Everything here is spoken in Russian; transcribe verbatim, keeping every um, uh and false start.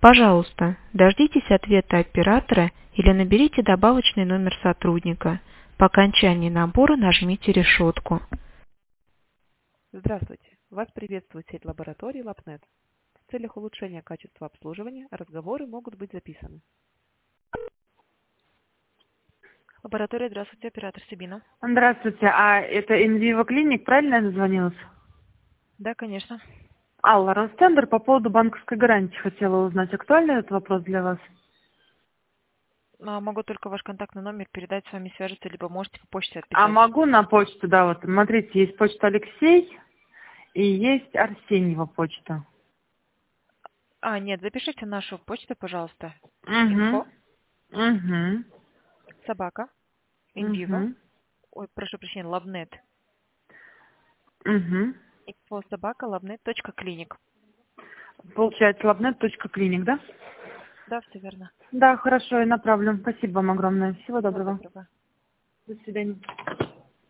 Пожалуйста, дождитесь ответа оператора или наберите добавочный номер сотрудника. По окончании набора нажмите решетку. Здравствуйте! Вас приветствует сеть лабораторий LabNet. В целях улучшения качества обслуживания разговоры могут быть записаны. Лаборатория, здравствуйте, оператор Сибина. Здравствуйте, а это InVivo Clinic, правильно я дозвонилась? Да, конечно. Алла, Ростендер, по поводу банковской гарантии хотела узнать. Актуальный этот вопрос для вас? А, могу только ваш контактный номер передать, с вами свяжется, либо можете по почте отписать. А могу на почту, да, вот, смотрите, есть почта Алексей и есть Арсеньева почта. А, нет, запишите нашу почту, пожалуйста. Угу. Info, Угу. собака, InVivo, Угу. ой, прошу прощения, LabNet. Угу. Info, собака, labnet.clinic. Получается, labnet.clinic, да? Да, все верно. Да, хорошо, я направлю. Спасибо вам огромное. Всего Всего доброго. доброго. До свидания.